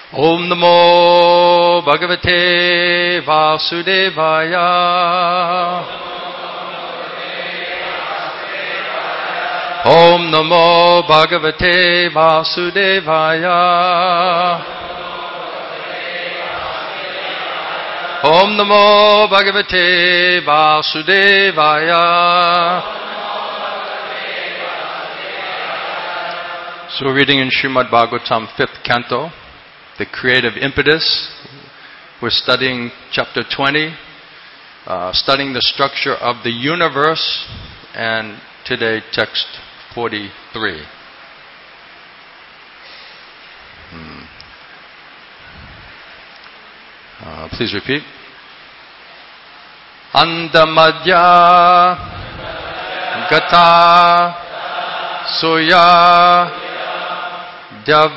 Om Namo Bhagavate Vasudevaya. Om Namo Bhagavate Vasudevaya. Om Namo Bhagavate Vasudevaya. So we're reading in Srimad Bhagavatam, 5th canto, The Creative Impetus. We're studying chapter 20, studying the structure of the universe, and today text 43. Please repeat. Andamadya Gata Soya Dev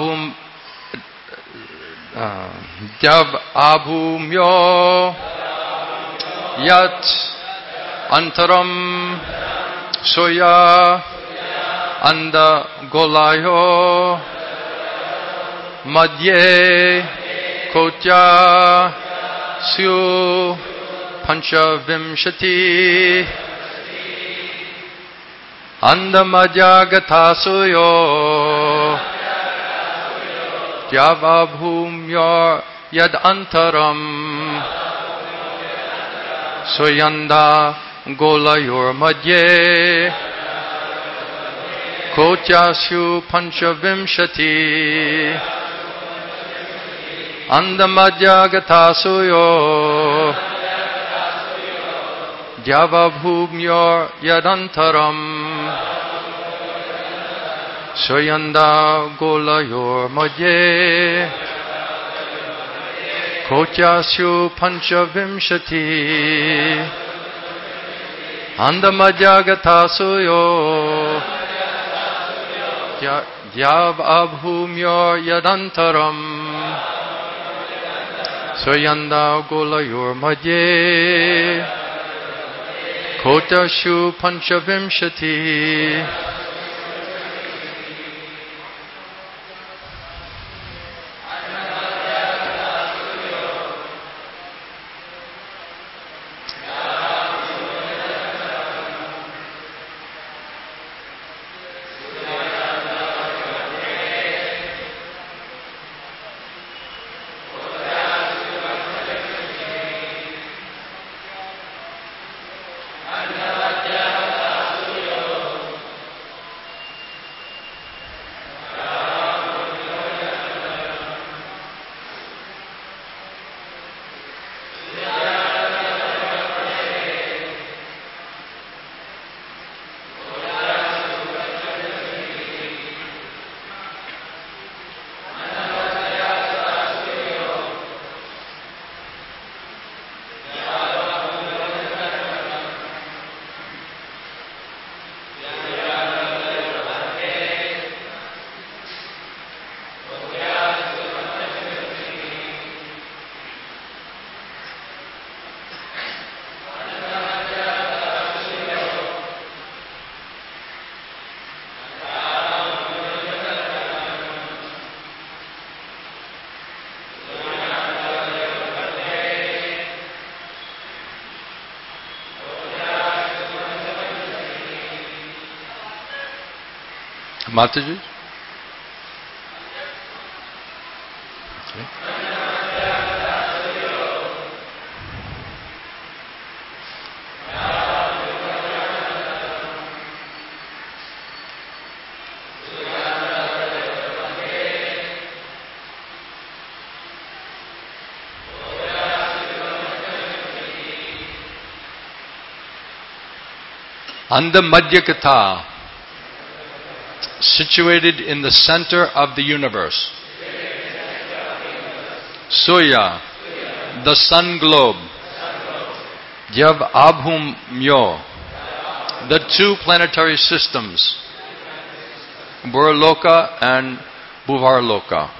Abhumyo Yat Antaram Soya Anda Golayo Madhye Kotya Syu Panchavimshati Andamadya Gathasuyo Dyavabhumya Yad Antaram Soyanda Golayor Madhye Kotyasyu Panchavimshati Andamadya Gathasuyo Dyavabhumya Yadantaram Soyanda Golayor Madhye Kotyasyu Panchavimshati Andamadya Gathasuyo Dyavabhumya Yadantaram Soyanda Golayor Madhye Kotyasyu Panchavimshati. Mataji? Okay. Andamadhyakatha, situated in the center of the universe. Surya, the sun globe. Yav Abhum Myo, the two planetary systems. Burloka and Bhuvarloka.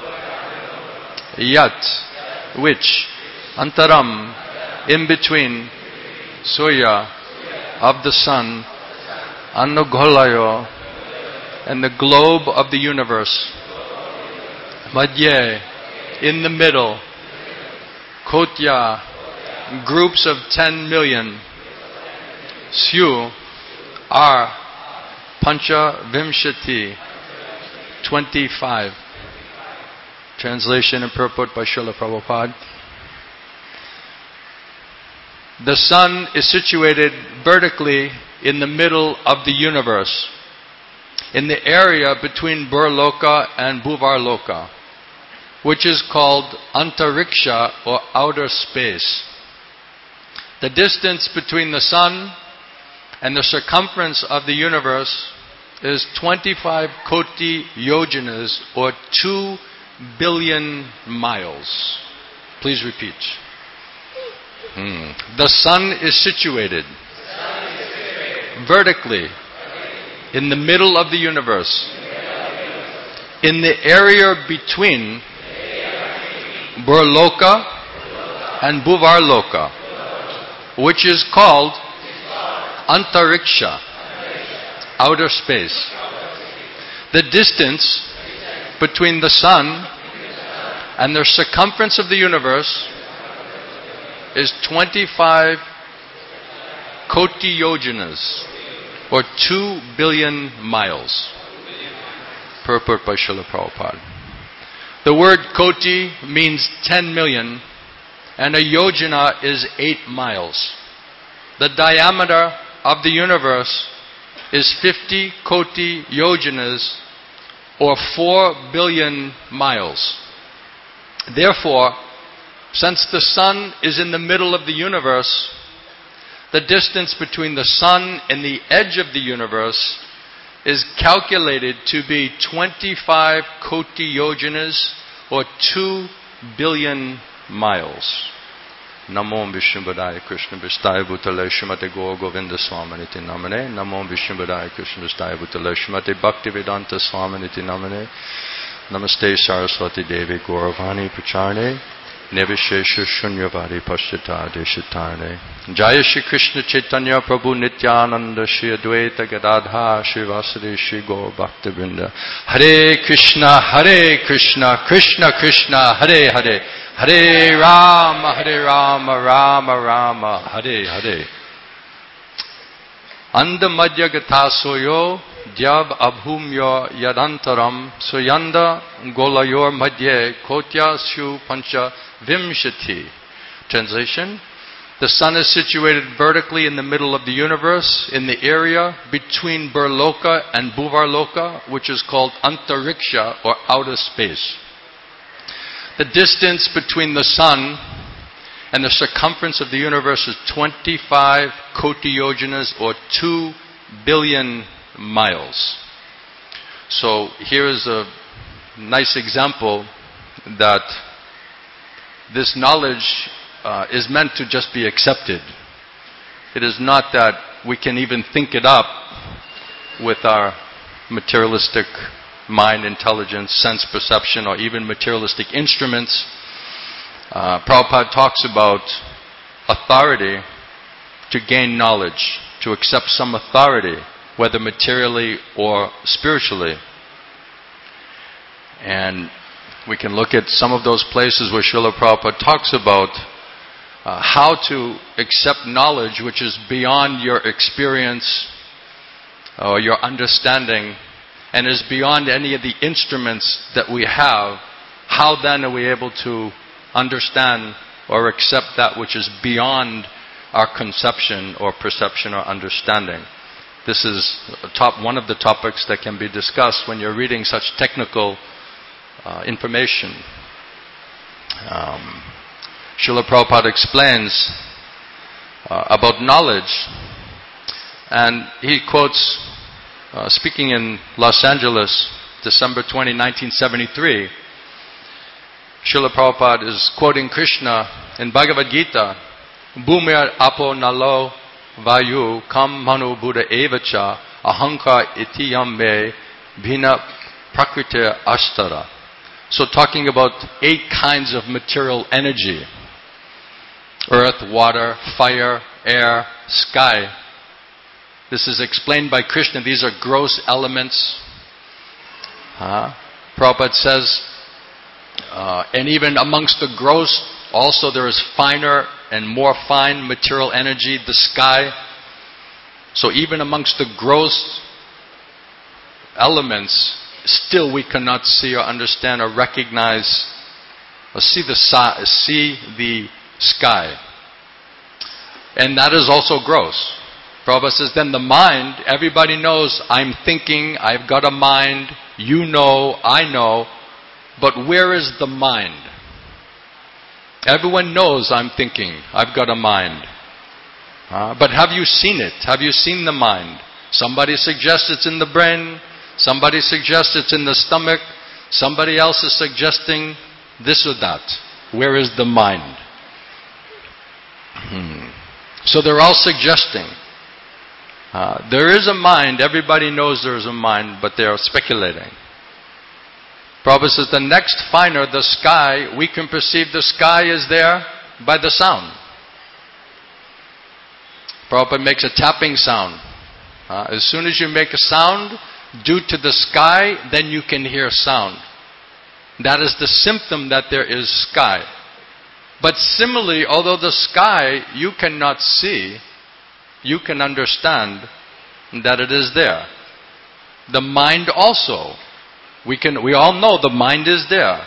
Yat, which. Antaram, in between. Surya, of the sun. Annagolayo, and the globe of the universe. Madhye, in the middle. Kotya, groups of 10 million. Syu are Pancha Vimshati, 25. Translation and purport by Srila Prabhupada. The sun is situated vertically in the middle of the universe, in the area between Burloka and Bhuvarloka, which is called Antariksha or outer space. The distance between the sun and the circumference of the universe is 25 koti yojanas or 2 billion miles. Please repeat. The sun is situated vertically in the middle of the universe, in the area between Burloka and Bhuvarloka, which is called Antariksha, outer space. The distance between the sun and the circumference of the universe is 25 koti yojanas, or 2 billion miles. Purport by Srila Prabhupada. The word koti means 10 million, and a yojana is 8 miles. The diameter of the universe is 50 koti yojanas, or 4 billion miles. Therefore, since the sun is in the middle of the universe, the distance between the sun and the edge of the universe is calculated to be 25 koti yojanas, or 2 billion miles. Namo Vishnupadaya Krishna Vistaya Bhutale Srimate Gaur Govinda Swaminiti Namane. Namo Vishnupadaya Krishna Vistaya Bhutale Srimate Bhaktivedanta Swaminiti Namane. Namaste Saraswati Devi Gauravani Pracharne. Nevishesha Shunyavadi Pashyata Deshitarne. Jaya Shri Krishna Chaitanya Prabhu Nityananda Shri Advaita Gadadha Shri Vasudeva Shri Gaur Bhaktivinoda. Hare Krishna Krishna Krishna Hare Hare, Hare Rama Rama Rama Hare Hare. Anda Madhya Gata Soyo Dyab Abhumyo Yadantaram Soyanda Golayor Madhye Kotya Shu Pancha Vimshati. Translation: the sun is situated vertically in the middle of the universe, in the area between Burloka and Bhuvarloka, which is called Antariksha or outer space. The distance between the sun and the circumference of the universe is 25 koti yojanas, or 2 billion miles. So here is a nice example that this knowledge is meant to just be accepted. It is not that we can even think it up with our materialistic mind, intelligence, sense perception, or even materialistic instruments. Prabhupada talks about authority to gain knowledge, to accept some authority, whether materially or spiritually. And we can look at some of those places where Srila Prabhupada talks about how to accept knowledge which is beyond your experience or your understanding, and is beyond any of the instruments that we have. How then are we able to understand or accept that which is beyond our conception or perception or understanding? This is one of the topics that can be discussed when you're reading such technical information. Srila Prabhupada explains about knowledge, and he quotes, speaking in Los Angeles, December 20, 1973, Srila Prabhupada is quoting Krishna in Bhagavad Gita, Bhumir apo nalo vayu kam manu buddha evacha ahankar itiyam me bhina prakriti ashtara. So talking about 8 kinds of material energy: earth, water, fire, air, sky. This is explained by Krishna. These are gross elements. Prabhupada says And even amongst the gross, also there is finer and more fine material energy, the sky. So even amongst the gross elements, still we cannot see or understand or recognize or see the sky. And that is also gross. Prabhupada says, then the mind, everybody knows I'm thinking, I've got a mind, you know, I know, but where is the mind? Everyone knows I'm thinking, I've got a mind. But have you seen it? Have you seen the mind? Somebody suggests it's in the brain, somebody suggests it's in the stomach, somebody else is suggesting this or that. Where is the mind? So they're all suggesting. There is a mind, everybody knows there is a mind, but they are speculating. Prabhupada says the next finer, the sky, we can perceive the sky is there by the sound. Prabhupada makes a tapping sound. As soon as you make a sound due to the sky, then you can hear sound. That is the symptom that there is sky. But similarly, although the sky you cannot see, you can understand that it is there. The mind also. We all know the mind is there.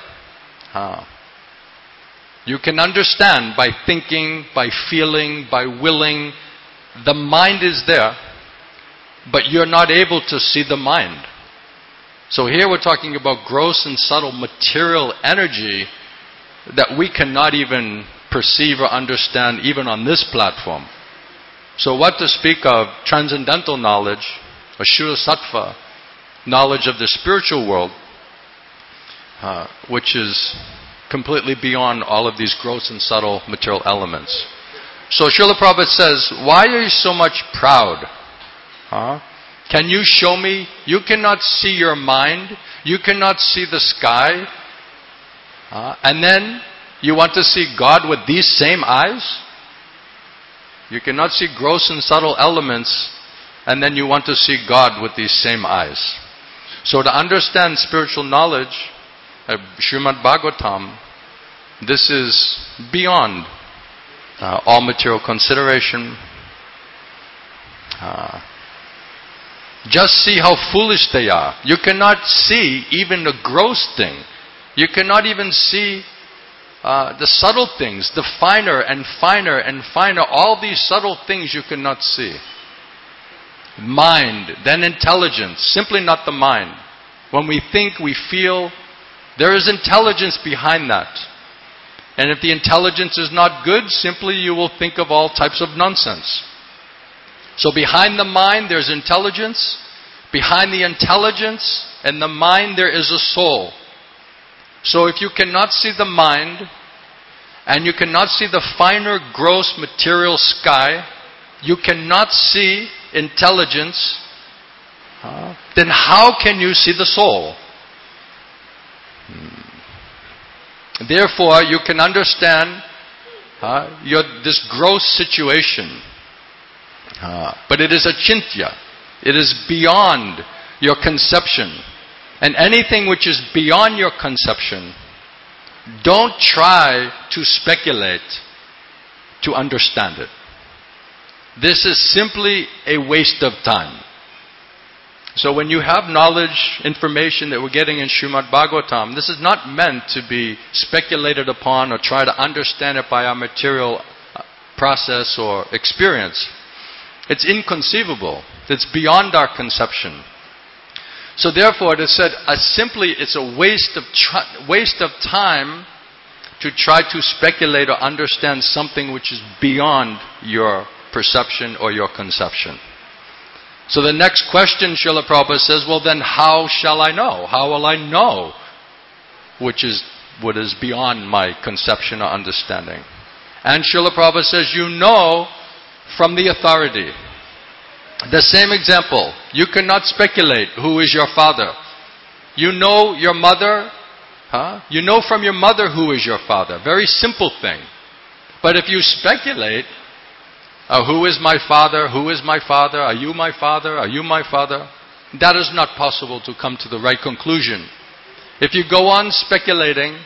You can understand by thinking, by feeling, by willing. The mind is there, but you're not able to see the mind. So here we're talking about gross and subtle material energy that we cannot even perceive or understand even on this platform. So what to speak of transcendental knowledge, or Shuddha Sattva, knowledge of the spiritual world, which is completely beyond all of these gross and subtle material elements. So Srila Prabhupada says, why are you so much proud? Can you show me? You cannot see your mind. You cannot see the sky. And then you want to see God with these same eyes? You cannot see gross and subtle elements, and then you want to see God with these same eyes. So to understand spiritual knowledge, Srimad Bhagavatam, this is beyond all material consideration. Just see how foolish they are. You cannot see even the gross thing. You cannot even see the subtle things, the finer and finer and finer. All these subtle things you cannot see. Mind, then intelligence. Simply not the mind. When we think, we feel, there is intelligence behind that. And if the intelligence is not good, simply you will think of all types of nonsense. So behind the mind there's intelligence. Behind the intelligence and the mind there is a soul. So if you cannot see the mind, and you cannot see the finer, gross material sky, you cannot see intelligence, then how can you see the soul? Therefore, you can understand this gross situation. But it is achintya. It is beyond your conception. And anything which is beyond your conception, don't try to speculate to understand it. This is simply a waste of time. So when you have knowledge, information that we're getting in Srimad Bhagavatam, this is not meant to be speculated upon or try to understand it by our material process or experience. It's inconceivable. It's beyond our conception. So therefore, it is said, it's a waste of time to try to speculate or understand something which is beyond your perception or your conception. So the next question, Srila Prabhupada says, well then how shall I know? How will I know what is beyond my conception or understanding? And Srila Prabhupada says, you know from the authority. The same example, you cannot speculate who is your father. You know your mother, you know from your mother who is your father. Very simple thing. But if you speculate, who is my father? Who is my father? Are you my father? Are you my father? That is not possible to come to the right conclusion. If you go on speculating,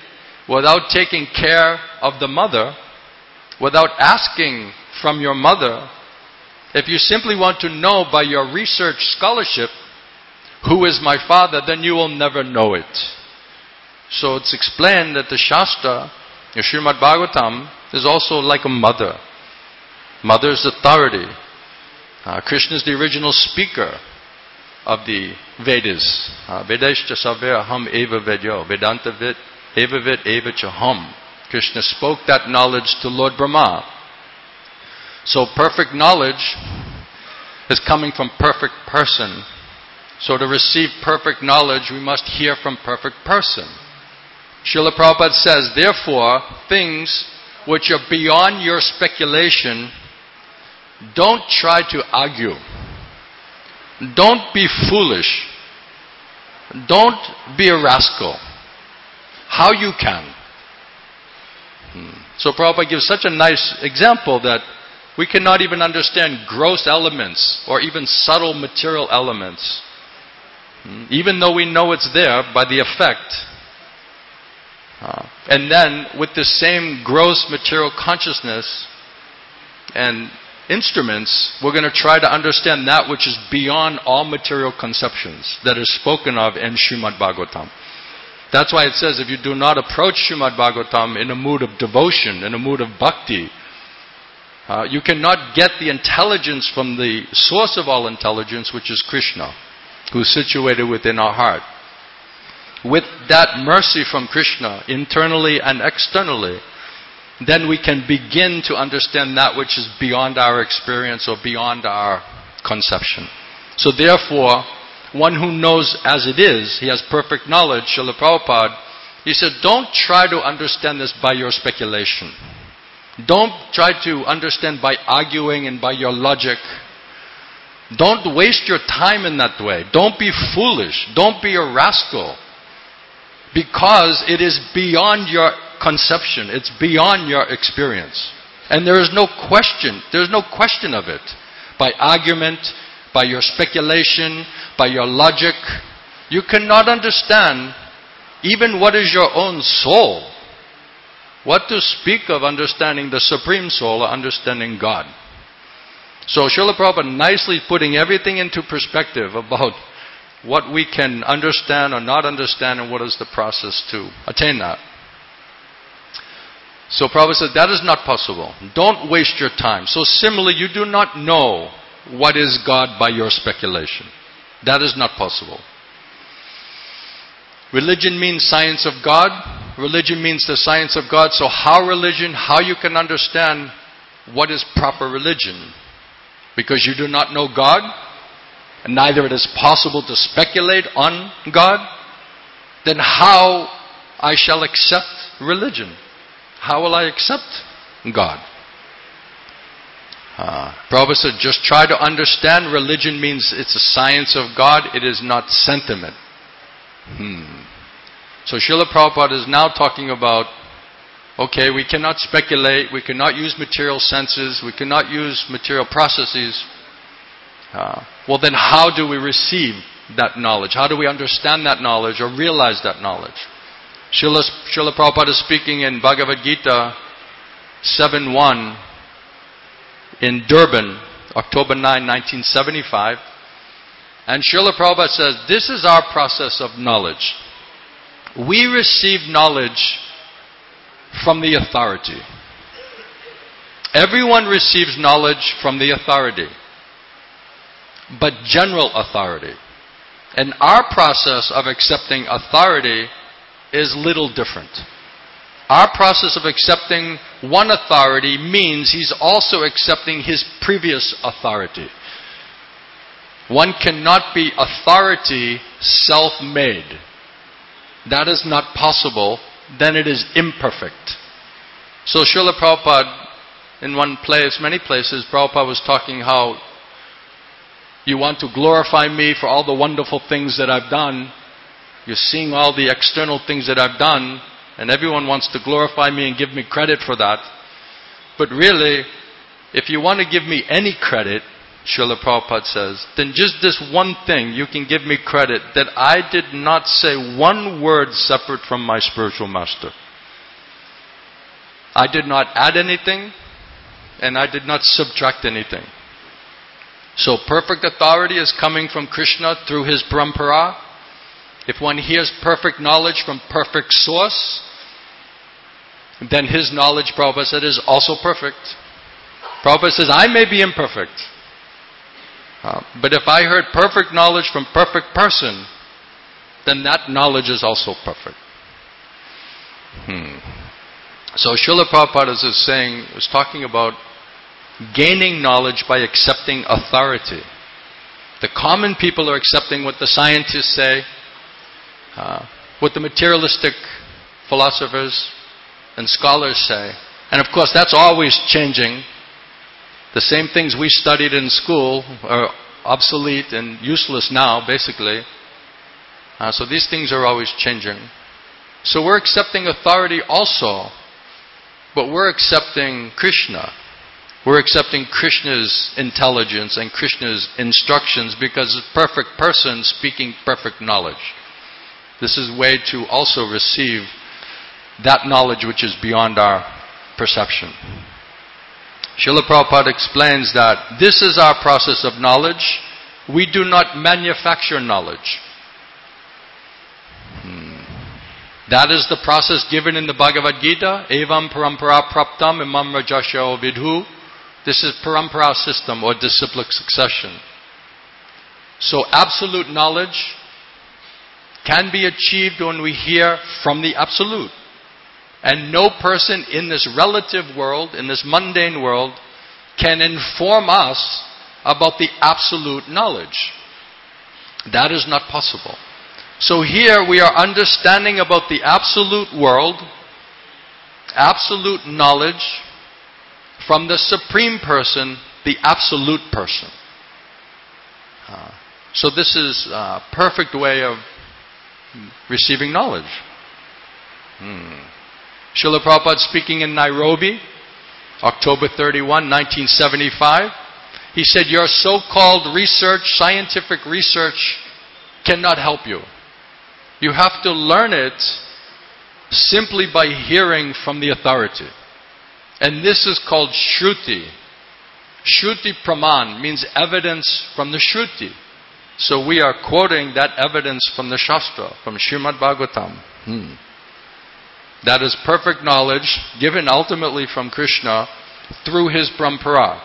without taking care of the mother, without asking from your mother, if you simply want to know by your research scholarship who is my father, then you will never know it. So it's explained that the Shastra, the Srimad Bhagavatam, is also like a mother. Mother's authority. Krishna is the original speaker of the Vedas. Vedashta Savya Ham Eva Vedyo. Vedanta Vid Eva Vid Eva Chaham. Krishna spoke that knowledge to Lord Brahma. So perfect knowledge is coming from perfect person. So to receive perfect knowledge, we must hear from perfect person. Srila Prabhupada says, therefore, things which are beyond your speculation, don't try to argue. Don't be foolish. Don't be a rascal. How you can. So Prabhupada gives such a nice example that we cannot even understand gross elements or even subtle material elements. Even though we know it's there by the effect. And then with the same gross material consciousness and instruments, we're going to try to understand that which is beyond all material conceptions that is spoken of in Srimad Bhagavatam. That's why it says if you do not approach Srimad Bhagavatam in a mood of devotion, in a mood of bhakti, you cannot get the intelligence from the source of all intelligence, which is Krishna, who is situated within our heart. With that mercy from Krishna, internally and externally, then we can begin to understand that which is beyond our experience or beyond our conception. So therefore, one who knows as it is, he has perfect knowledge, Srila Prabhupada, he said, don't try to understand this by your speculation. Don't try to understand by arguing and by your logic. Don't waste your time in that way. Don't be foolish. Don't be a rascal. Because it is beyond your conception. It's beyond your experience. And there is no question. There's no question of it. By argument, by your speculation, by your logic, you cannot understand even what is your own soul. What to speak of understanding the Supreme Soul or understanding God. So Srila Prabhupada nicely putting everything into perspective about what we can understand or not understand and what is the process to attain that. So Prabhupada said, that is not possible. Don't waste your time. So similarly, you do not know what is God by your speculation. That is not possible. Religion means science of God. Religion means the science of God. So how religion, how you can understand what is proper religion? Because you do not know God, and neither it is possible to speculate on God, then how I shall accept religion? How will I accept God? Prabhupada said, just try to understand religion means it's a science of God, it is not sentiment. So Srila Prabhupada is now talking about, okay, we cannot speculate, we cannot use material senses, we cannot use material processes. Well then how do we receive that knowledge? How do we understand that knowledge or realize that knowledge? Srila Prabhupada is speaking in Bhagavad Gita 7.1 in Durban, October 9, 1975. And Srila Prabhupada says, this is our process of knowledge. We receive knowledge from the authority. Everyone receives knowledge from the authority, but general authority. And our process of accepting authority is little different. Our process of accepting one authority means he's also accepting his previous authority. One cannot be authority self-made. That is not possible. Then it is imperfect. So Srila Prabhupada, in one place, many places, Prabhupada was talking how you want to glorify me for all the wonderful things that I've done. You're seeing all the external things that I've done, and everyone wants to glorify me and give me credit for that. But really, if you want to give me any credit, Srila Prabhupada says, then just this one thing you can give me credit, that I did not say one word separate from my spiritual master. I did not add anything, and I did not subtract anything. So perfect authority is coming from Krishna through his parampara. If one hears perfect knowledge from perfect source, then his knowledge, Prabhupada said, is also perfect. Prabhupada says, I may be imperfect. But if I heard perfect knowledge from perfect person, then that knowledge is also perfect. So Srila Prabhupada is talking about gaining knowledge by accepting authority. The common people are accepting what the scientists say, what the materialistic philosophers and scholars say. And of course that's always changing. The same things we studied in school are obsolete and useless now, basically. So these things are always changing. So we're accepting authority also, but we're accepting Krishna. We're accepting Krishna's intelligence and Krishna's instructions because it's a perfect person speaking perfect knowledge. This is a way to also receive that knowledge which is beyond our perception. Srila Prabhupada explains that this is our process of knowledge. We do not manufacture knowledge. That is the process given in the Bhagavad Gita. Evam parampara praptam imam rajasya vidhu. This is parampara system or disciplic succession. So absolute knowledge can be achieved when we hear from the absolute. And no person in this relative world, in this mundane world, can inform us about the absolute knowledge. That is not possible. So here we are understanding about the absolute world, absolute knowledge from the Supreme Person, the absolute person. So this is a perfect way of receiving knowledge. Srila Prabhupada speaking in Nairobi, October 31, 1975. He said, your so-called research, scientific research, cannot help you. You have to learn it simply by hearing from the authority. And this is called Shruti. Shruti Praman means evidence from the Shruti. So we are quoting that evidence from the Shastra, from Srimad Bhagavatam. That is perfect knowledge given ultimately from Krishna through his parampara.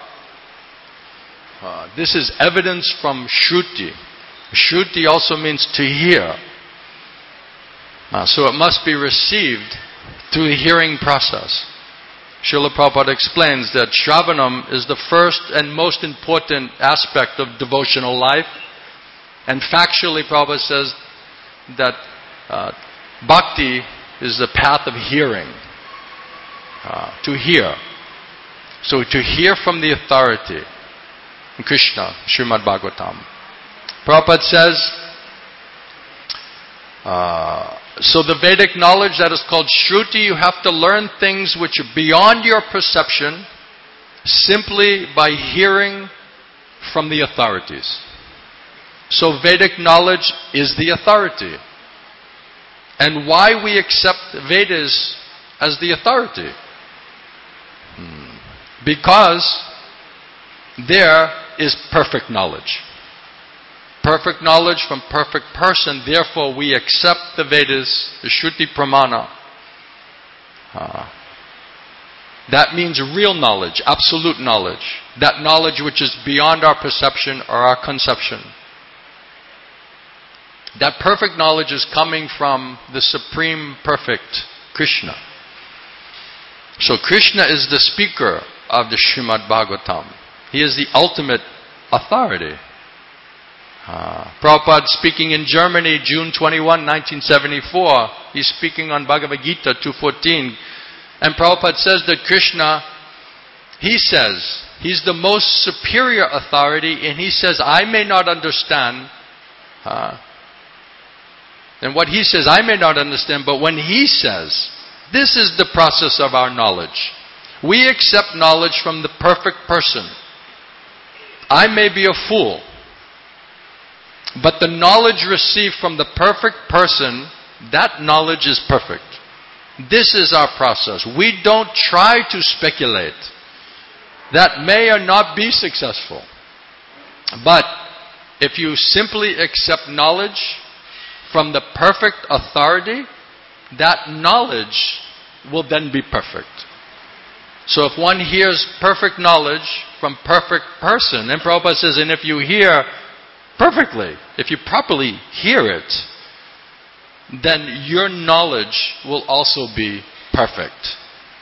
This is evidence from Shruti. Shruti also means to hear. So it must be received through the hearing process. Srila Prabhupada explains that Shravanam is the first and most important aspect of devotional life. And factually, Prabhupada says that bhakti is the path of hearing. To hear. So to hear from the authority. Krishna, Srimad Bhagavatam. Prabhupada says, so the Vedic knowledge that is called Shruti, you have to learn things which are beyond your perception simply by hearing from the authorities. So Vedic knowledge is the authority. And why we accept Vedas as the authority? Because there is perfect knowledge. Perfect knowledge from perfect person. Therefore, we accept the Vedas, the Shruti Pramana. That means real knowledge, absolute knowledge. That knowledge which is beyond our perception or our conception. That perfect knowledge is coming from the Supreme Perfect, Krishna. So Krishna is the speaker of the Srimad Bhagavatam. He is the ultimate authority. Prabhupada speaking in Germany, June 21, 1974. He's speaking on Bhagavad Gita 2.14. And Prabhupada says that Krishna, he says, he's the most superior authority, and he says, I may not understand. And what he says, I may not understand, but when he says, this is the process of our knowledge. We accept knowledge from the perfect person. I may be a fool, but the knowledge received from the perfect person, that knowledge is perfect. This is our process. We don't try to speculate. That may or not be successful. But if you simply accept knowledge from the perfect authority, that knowledge will then be perfect. So if one hears perfect knowledge from perfect person, and Prabhupada says, and if you hear perfectly, if you properly hear it, then your knowledge will also be perfect.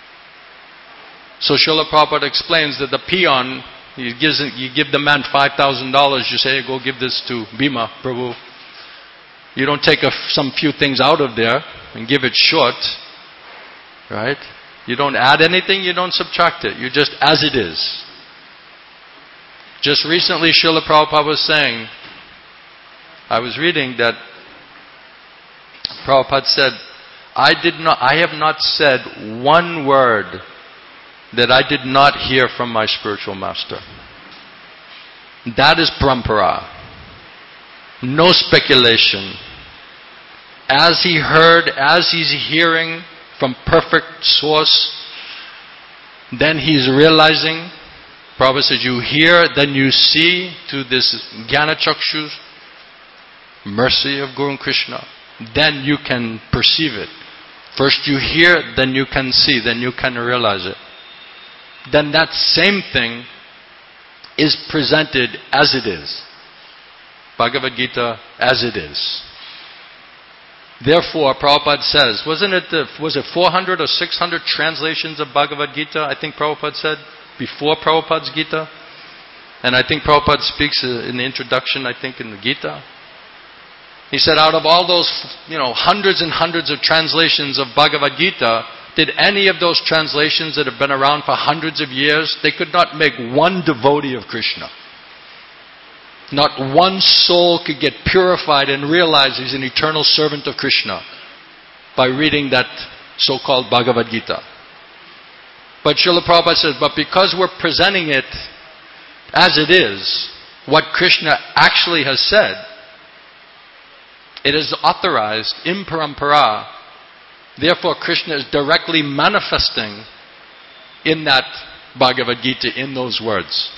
So Srila Prabhupada explains that the peon, you give the man $5,000, you say, go give this to Bhima, Prabhu. You don't take some few things out of there and give it short, right? You don't add anything, you don't subtract it. You just as it is. Just recently, Srila Prabhupada was saying, I was reading that Prabhupada said, I have not said one word that I did not hear from my spiritual master. That is parampara. No speculation. As he heard, as he's hearing from perfect source, then he's realizing. Prabhupada says, you hear, then you see to this Jnana Chakshus, mercy of Guru and Krishna. Then you can perceive it. First you hear, then you can see, then you can realize it. Then that same thing is presented as it is. Bhagavad Gita as it is. Therefore, Prabhupada says, was it 400 or 600 translations of Bhagavad Gita, I think Prabhupada said, before Prabhupada's Gita? And I think Prabhupada speaks in the introduction, I think, in the Gita. He said, out of all those, hundreds and hundreds of translations of Bhagavad Gita, did any of those translations that have been around for hundreds of years, they could not make one devotee of Krishna. Not one soul could get purified and realize he's an eternal servant of Krishna by reading that so-called Bhagavad Gita. But Srila Prabhupada says, but because we're presenting it as it is, what Krishna actually has said, it is authorized in parampara. Therefore, Krishna is directly manifesting in that Bhagavad Gita, in those words.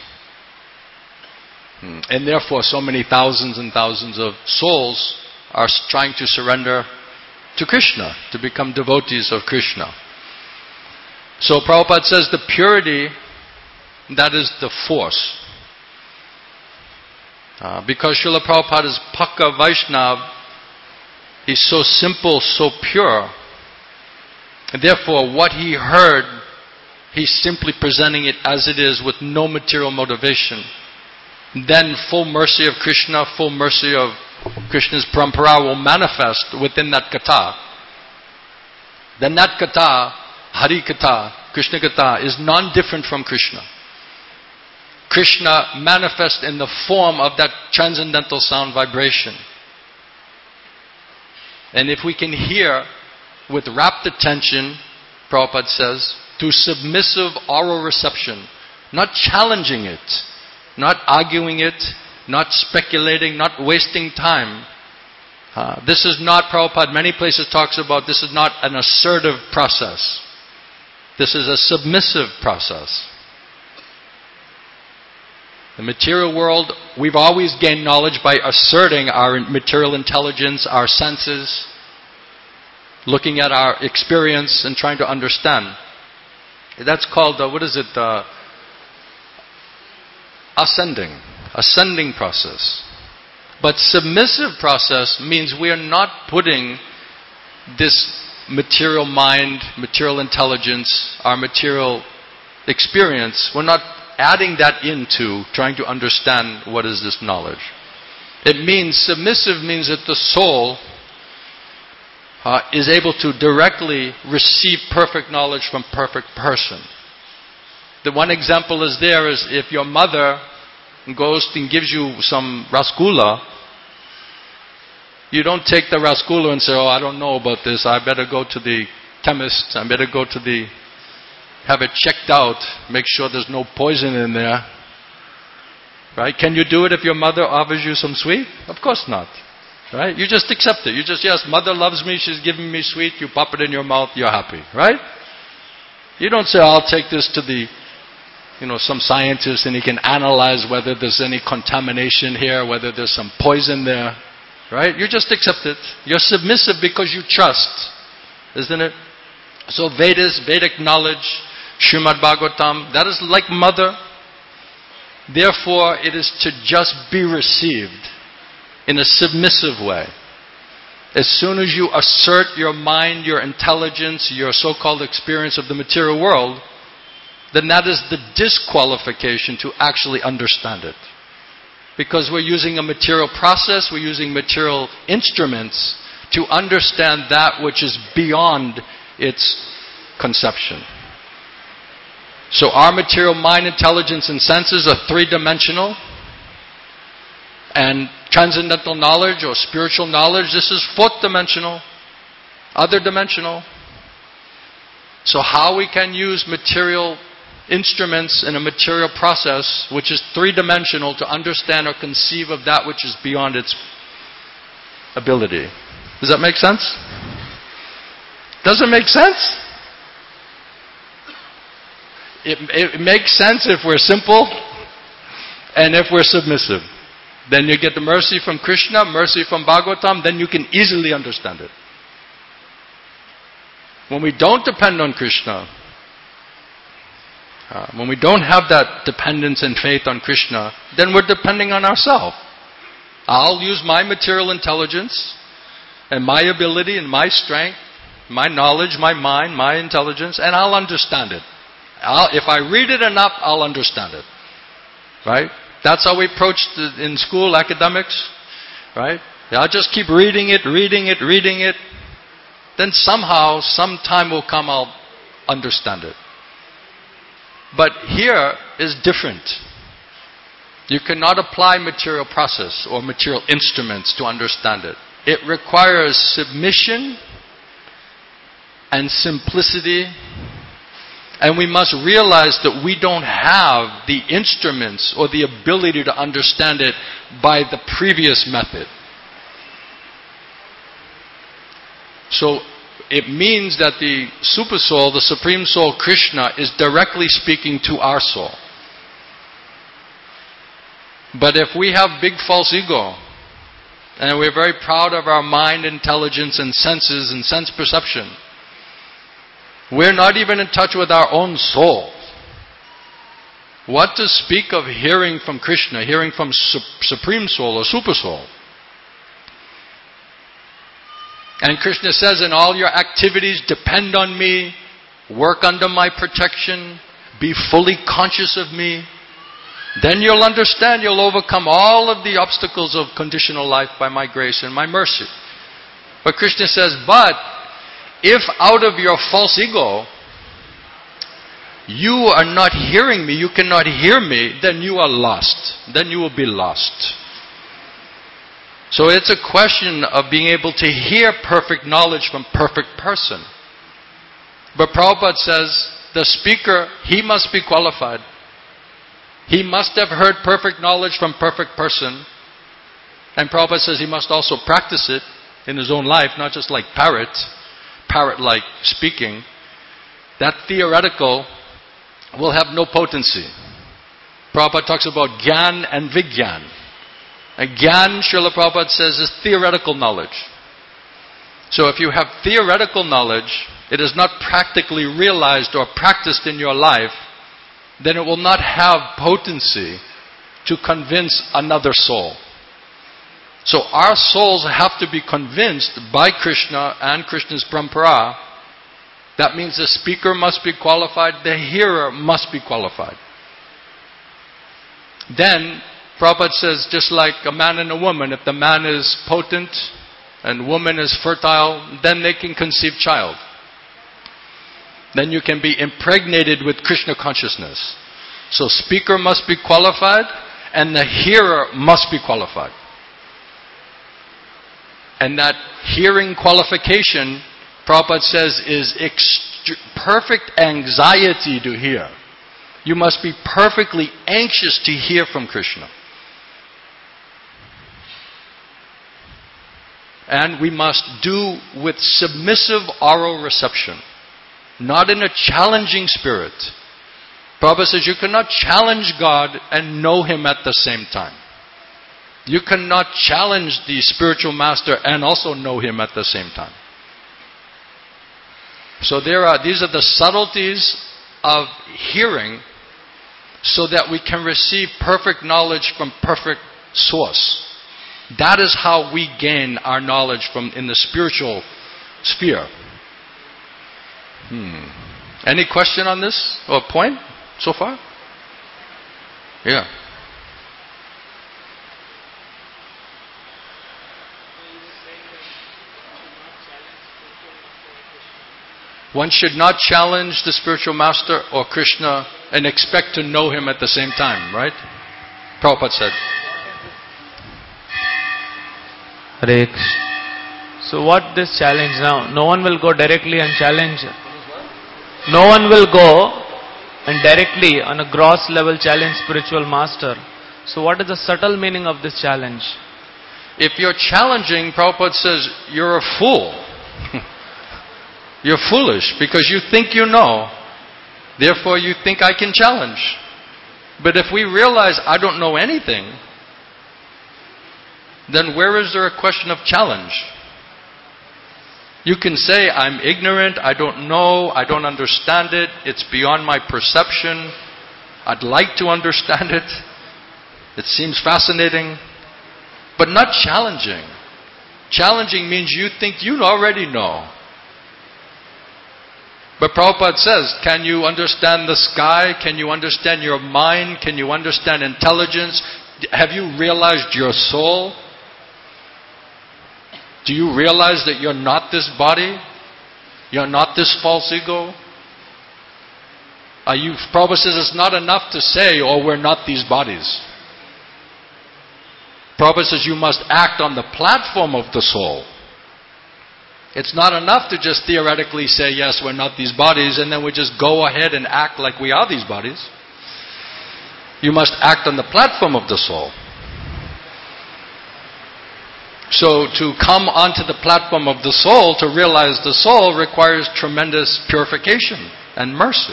And therefore, so many thousands and thousands of souls are trying to surrender to Krishna, to become devotees of Krishna. So Prabhupada says the purity, that is the force. Because Srila Prabhupada is Pakka Vaishnava, he's so simple, so pure. And therefore, what he heard, he's simply presenting it as it is with no material motivation. Then full mercy of Krishna, full mercy of Krishna's parampara will manifest within that katha. Then that katha, Hari Katha, Krishna Katha, is non-different from Krishna. Krishna manifests in the form of that transcendental sound vibration. And if we can hear with rapt attention, Prabhupada says, to submissive oral reception, not challenging it, not arguing it, not speculating, not wasting time. This is not, Prabhupada many places talks about, this is not an assertive process. This is a submissive process. The material world, we've always gained knowledge by asserting our material intelligence, our senses, looking at our experience and trying to understand. That's called, ascending process. But submissive process means we are not putting this material mind, material intelligence, our material experience, we're not adding that into trying to understand what is this knowledge. It means, submissive means that the soul is able to directly receive perfect knowledge from perfect person. The one example is if your mother goes and gives you some rasgulla, you don't take the rasgulla and say, I don't know about this, I better go to the chemist, I better go to have it checked out, make sure there's no poison in there. Right? Can you do it if your mother offers you some sweet? Of course not. Right? You just accept it. You just, yes, mother loves me, she's giving me sweet, you pop it in your mouth, you're happy. Right? You don't say, I'll take this to the, some scientist and he can analyze whether there's any contamination here, whether there's some poison there. Right? You just accept it. You're submissive because you trust. Isn't it? So Vedas, Vedic knowledge, Srimad Bhagavatam, that is like mother. Therefore, it is to just be received in a submissive way. As soon as you assert your mind, your intelligence, your so-called experience of the material world, then that is the disqualification to actually understand it. Because we're using a material process, we're using material instruments to understand that which is beyond its conception. So our material mind, intelligence, and senses are three-dimensional. And transcendental knowledge or spiritual knowledge, this is fourth-dimensional, other-dimensional. So how we can use material instruments in a material process, which is three-dimensional, to understand or conceive of that which is beyond its ability. Does that make sense? Does it make sense? It makes sense if we're simple and if we're submissive. Then you get the mercy from Krishna, mercy from Bhagavatam, then you can easily understand it. When we don't depend on Krishna, when we don't have that dependence and faith on Krishna, then we're depending on ourselves. I'll use my material intelligence and my ability and my strength, my knowledge, my mind, my intelligence, and I'll understand it. If I read it enough, I'll understand it. Right? That's how we approached in school, academics. Right? I'll just keep reading it. Then somehow, some time will come, I'll understand it. But here is different. You cannot apply material process or material instruments to understand it. It requires submission and simplicity. And we must realize that we don't have the instruments or the ability to understand it by the previous method. So it means that the Super Soul, the Supreme Soul, Krishna, is directly speaking to our soul. But if we have big false ego, and we're very proud of our mind, intelligence, and senses and sense perception, we're not even in touch with our own soul. What to speak of hearing from Krishna, hearing from Supreme Soul or Super Soul? And Krishna says, in all your activities, depend on me, work under my protection, be fully conscious of me. Then you'll understand, you'll overcome all of the obstacles of conditional life by my grace and my mercy. But Krishna says, but if out of your false ego, you are not hearing me, you cannot hear me, then you are lost. Then you will be lost. So it's a question of being able to hear perfect knowledge from perfect person. But Prabhupada says, the speaker, he must be qualified. He must have heard perfect knowledge from perfect person. And Prabhupada says he must also practice it in his own life, not just like parrot-like speaking. That theoretical will have no potency. Prabhupada talks about Gyan and Vigyan. And Gyan, Srila Prabhupada says, is theoretical knowledge. So if you have theoretical knowledge, it is not practically realized or practiced in your life, then it will not have potency to convince another soul. So our souls have to be convinced by Krishna and Krishna's parampara. That means the speaker must be qualified, the hearer must be qualified. Then, Prabhupada says, just like a man and a woman, if the man is potent and woman is fertile, then they can conceive child. Then you can be impregnated with Krishna consciousness. So speaker must be qualified and the hearer must be qualified. And that hearing qualification, Prabhupada says, is perfect anxiety to hear. You must be perfectly anxious to hear from Krishna. And we must do with submissive oral reception, not in a challenging spirit. Prabhupada says you cannot challenge God and know Him at the same time. You cannot challenge the spiritual master and also know Him at the same time. So these are the subtleties of hearing so that we can receive perfect knowledge from perfect source. That is how we gain our knowledge in the spiritual sphere. Any question on this or point so far? Yeah. One should not challenge the spiritual master or Krishna and expect to know him at the same time, right? Prabhupada said. Hare Krishna. So what this challenge now? No one will go directly and challenge. No one will go and directly on a gross level challenge spiritual master. So what is the subtle meaning of this challenge? If you're challenging, Prabhupada says, you're a fool. You're foolish because you think you know. Therefore you think I can challenge. But if we realize I don't know anything, then where is there a question of challenge? You can say, I'm ignorant, I don't know, I don't understand it, it's beyond my perception, I'd like to understand it, it seems fascinating, but not challenging. Challenging means you think you already know. But Prabhupada says, can you understand the sky? Can you understand your mind? Can you understand intelligence? Have you realized your soul? Do you realize that you're not this body? You're not this false ego? Prabhupada says it's not enough to say, oh, we're not these bodies. Prabhupada says you must act on the platform of the soul. It's not enough to just theoretically say, yes, we're not these bodies, and then we just go ahead and act like we are these bodies. You must act on the platform of the soul. So to come onto the platform of the soul, to realize the soul, requires tremendous purification and mercy.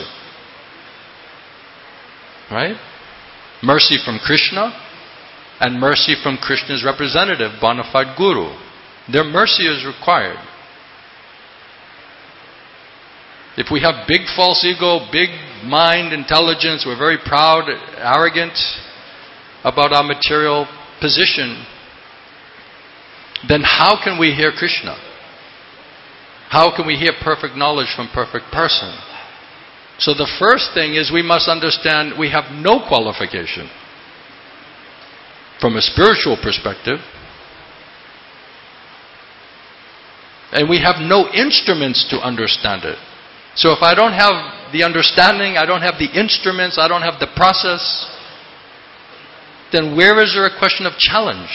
Right? Mercy from Krishna and mercy from Krishna's representative, bona fide guru. Their mercy is required. If we have big false ego, big mind, intelligence, we're very proud, arrogant about our material position, then how can we hear Krishna? How can we hear perfect knowledge from perfect person? So the first thing is we must understand we have no qualification from a spiritual perspective. And we have no instruments to understand it. So if I don't have the understanding, I don't have the instruments, I don't have the process, then where is there a question of challenge?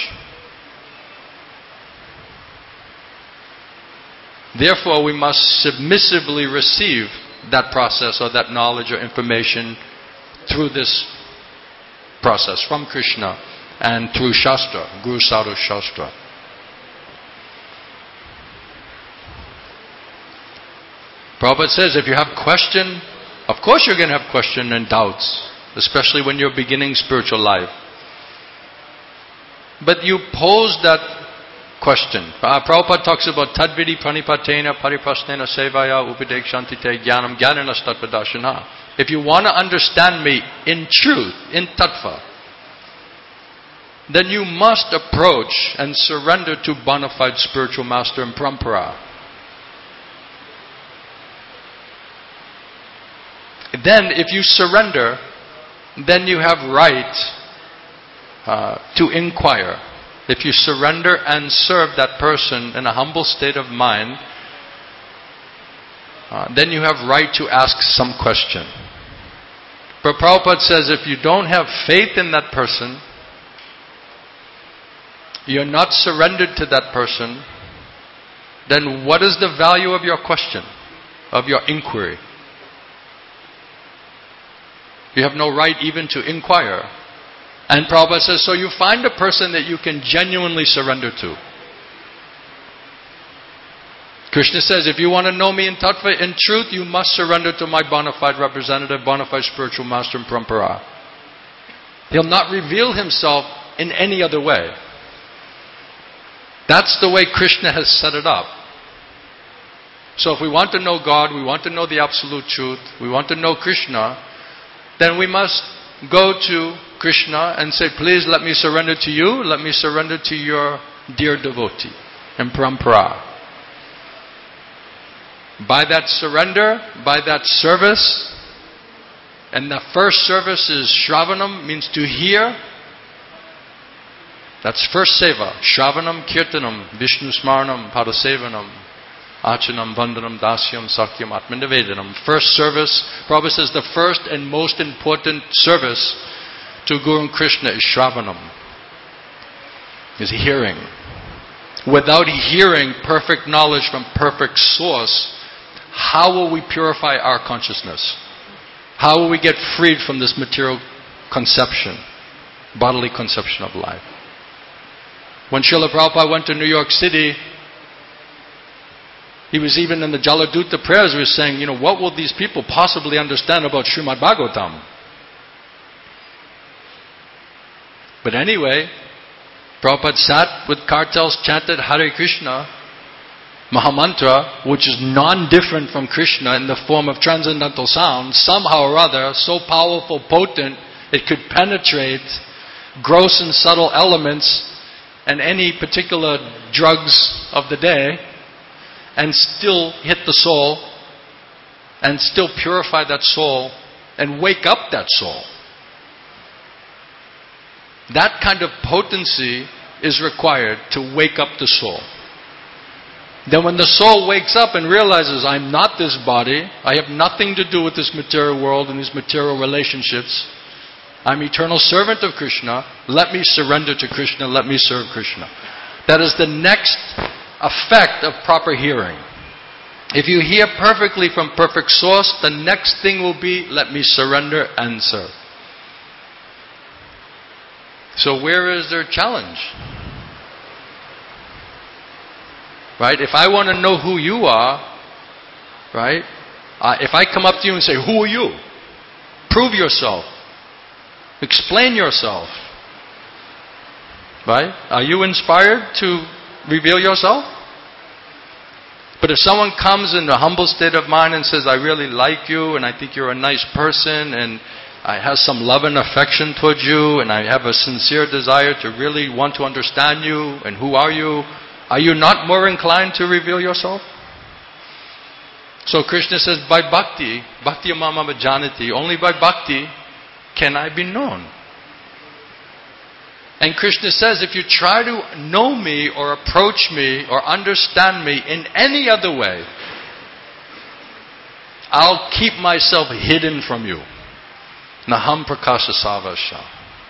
Therefore, we must submissively receive that process or that knowledge or information through this process from Krishna and through Shastra, Guru Sadhu Shastra. Prabhupada says if you have question, of course you're going to have question and doubts, especially when you're beginning spiritual life. But you pose that question. Prabhupada talks about tadvidi pranipatena pariprasnena sevaya upadekshantite jnanam jnananastatpadashana. If you want to understand me in truth, in tattva, then you must approach and surrender to bona fide spiritual master and parampara. Then if you surrender, then you have right to inquire. If you surrender and serve that person in a humble state of mind, then you have right to ask some question. But Prabhupada says if you don't have faith in that person, you're not surrendered to that person, then what is the value of your question, of your inquiry? You have no right even to inquire. And Prabhupada says, so you find a person that you can genuinely surrender to. Krishna says, if you want to know me in tattva, in truth, you must surrender to my bona fide representative, bona fide spiritual master in parampara. He'll not reveal himself in any other way. That's the way Krishna has set it up. So if we want to know God, we want to know the absolute truth, we want to know Krishna, then we must go to Krishna and say, please let me surrender to you, let me surrender to your dear devotee in parampara. By that surrender, by that service, and the first service is Shravanam, means to hear. That's first seva. Shravanam, Kirtanam, Vishnu Smaranam, Padasevanam, Achanam, Vandanam, Dasyam, Sakyam, Atmanivedanam. First service, Prabhupada says the first and most important service to Guru and Krishna is Shravanam, is hearing. Without hearing perfect knowledge from perfect source, how will we purify our consciousness? How will we get freed from this material conception, bodily conception of life? When Srila Prabhupada went to New York City, he was even in the Jaladuta prayers, he was saying, what will these people possibly understand about Srimad Bhagavatam? But anyway, Prabhupada sat with cartels, chanted Hare Krishna, Mahamantra, which is non-different from Krishna in the form of transcendental sound, somehow or other, so powerful, potent, it could penetrate gross and subtle elements and any particular drugs of the day and still hit the soul and still purify that soul and wake up that soul. That kind of potency is required to wake up the soul. Then when the soul wakes up and realizes, I'm not this body, I have nothing to do with this material world and these material relationships, I'm eternal servant of Krishna, let me surrender to Krishna, let me serve Krishna. That is the next effect of proper hearing. If you hear perfectly from perfect source, the next thing will be, let me surrender and serve. So where is their challenge? Right? If I want to know who you are, right? If I come up to you and say, who are you? Prove yourself. Explain yourself. Right? Are you inspired to reveal yourself? But if someone comes in a humble state of mind and says, I really like you and I think you're a nice person and I have some love and affection towards you and I have a sincere desire to really want to understand you and who are you not more inclined to reveal yourself? So Krishna says, by bhakti, bhakti amama janati, only by bhakti can I be known. And Krishna says, if you try to know me or approach me or understand me in any other way, I'll keep myself hidden from you. Naham prakasha savasha.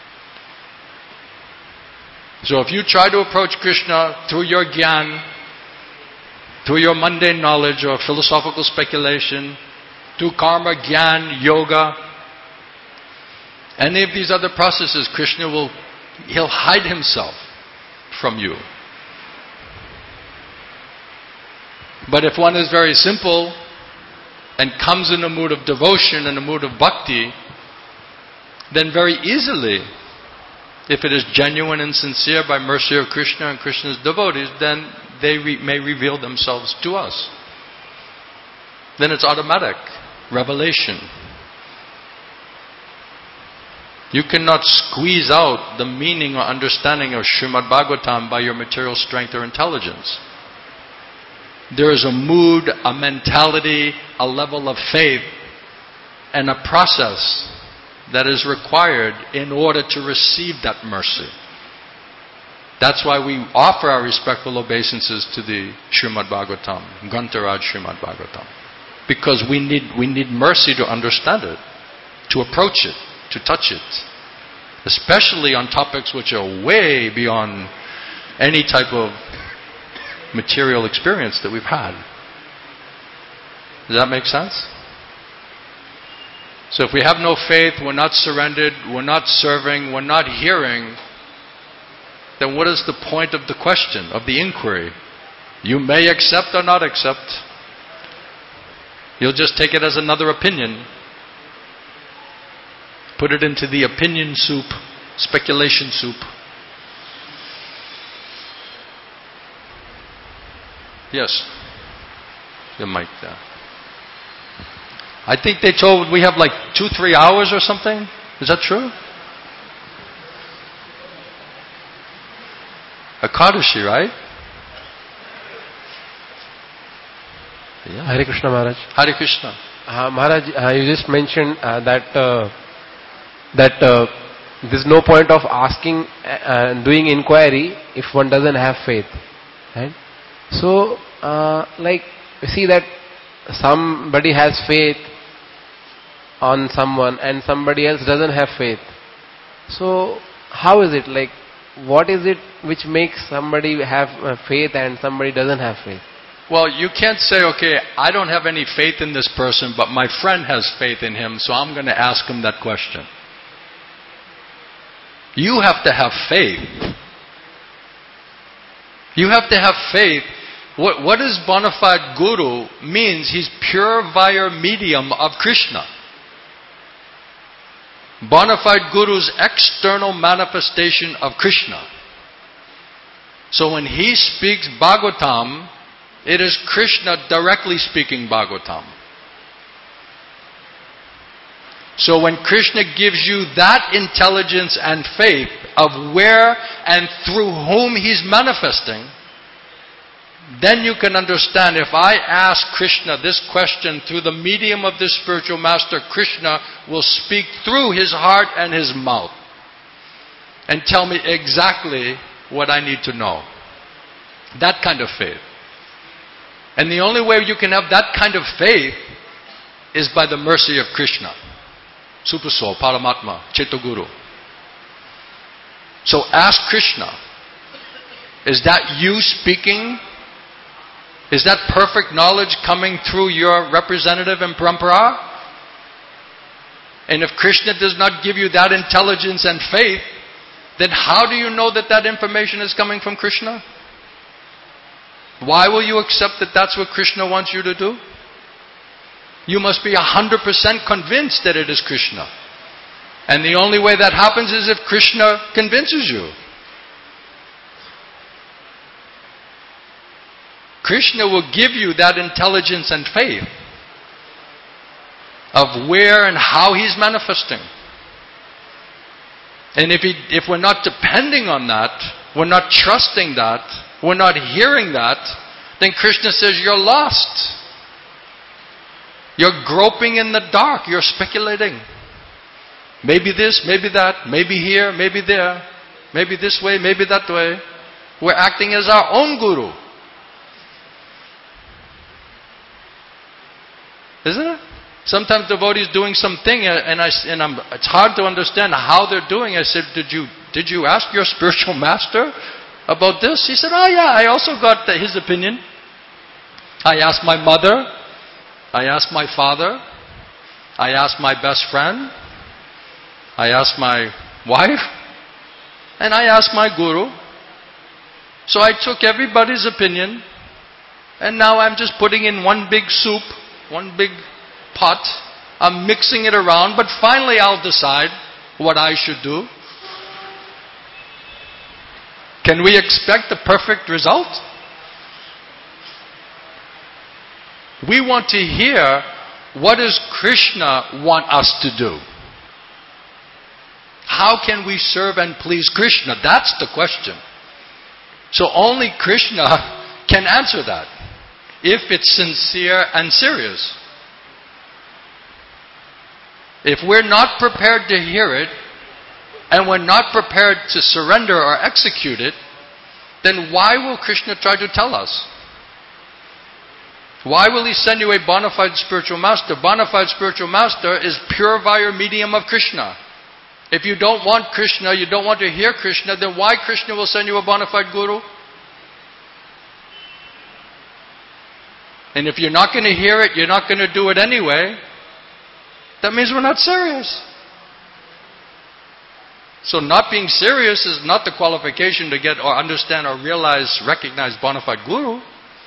So if you try to approach Krishna through your gyan, through your mundane knowledge or philosophical speculation, through karma, gyan, yoga, any of these other processes, Krishna he'll hide himself from you. But if one is very simple and comes in a mood of devotion and a mood of bhakti, then very easily, if it is genuine and sincere by mercy of Krishna and Krishna's devotees, then they may reveal themselves to us. Then it's automatic revelation. You cannot squeeze out the meaning or understanding of Srimad Bhagavatam by your material strength or intelligence. There is a mood, a mentality, a level of faith, and a process that is required in order to receive that mercy. That's why we offer our respectful obeisances to the Srimad Bhagavatam, Grantaraj Srimad Bhagavatam. Because we need mercy to understand it, to approach it, to touch it. Especially on topics which are way beyond any type of material experience that we've had. Does that make sense? So if we have no faith, we're not surrendered, we're not serving, we're not hearing, then what is the point of the question, of the inquiry? You may accept or not accept. You'll just take it as another opinion. Put it into the opinion soup, speculation soup. Yes. Your mic there. I think they told we have like 2-3 hours or something. Is that true? Akadashi, right? Yeah. Hare Krishna Maharaj. Hare Krishna. Maharaj, you just mentioned that there's no point of asking and doing inquiry if one doesn't have faith. Right? So, like, you see that somebody has faith on someone and somebody else doesn't have faith. So, how is it? Like, what is it which makes somebody have faith and somebody doesn't have faith? Well, you can't say, okay, I don't have any faith in this person, but my friend has faith in him, so I'm going to ask him that question. You have to have faith. You have to have faith. What is bona fide guru means he's pure via medium of Krishna. Bona fide guru's external manifestation of Krishna. So when he speaks Bhagavatam, it is Krishna directly speaking Bhagavatam. So when Krishna gives you that intelligence and faith of where and through whom He's manifesting, then you can understand, if I ask Krishna this question through the medium of this spiritual master, Krishna will speak through his heart and his mouth and tell me exactly what I need to know. That kind of faith. And the only way you can have that kind of faith is by the mercy of Krishna. Super Soul, Paramatma, Chaitoguru. So ask Krishna, is that you speaking? Is that perfect knowledge coming through your representative in Parampara? And if Krishna does not give you that intelligence and faith, then how do you know that that information is coming from Krishna? Why will you accept that that's what Krishna wants you to do? You must be 100% convinced that it is Krishna. And the only way that happens is if Krishna convinces you. Krishna will give you that intelligence and faith of where and how He's manifesting. And if we're not depending on that, we're not trusting that, we're not hearing that, then Krishna says you're lost. You're groping in the dark. You're speculating. Maybe this, maybe that, maybe here, maybe there, maybe this way, maybe that way. We're acting as our own guru. Isn't it? Sometimes devotees doing something and it's hard to understand how they're doing. I said, did you ask your spiritual master about this? He said, oh yeah, I also got his opinion. I asked my mother. I asked my father. I asked my best friend. I asked my wife. And I asked my guru. So I took everybody's opinion. And now I'm just putting in one big soup, one big pot. I'm mixing it around, but finally I'll decide what I should do. Can we expect a perfect result? We want to hear, what does Krishna want us to do? How can we serve and please Krishna? That's the question. So only Krishna can answer that, if it's sincere and serious. If we're not prepared to hear it, and we're not prepared to surrender or execute it, then why will Krishna try to tell us? Why will He send you a bona fide spiritual master? Bona fide spiritual master is pure via medium of Krishna. If you don't want Krishna, you don't want to hear Krishna, then why Krishna will send you a bona fide guru? And if you're not going to hear it, you're not going to do it anyway, that means we're not serious. So not being serious is not the qualification to get or understand or realize, recognize bona fide guru.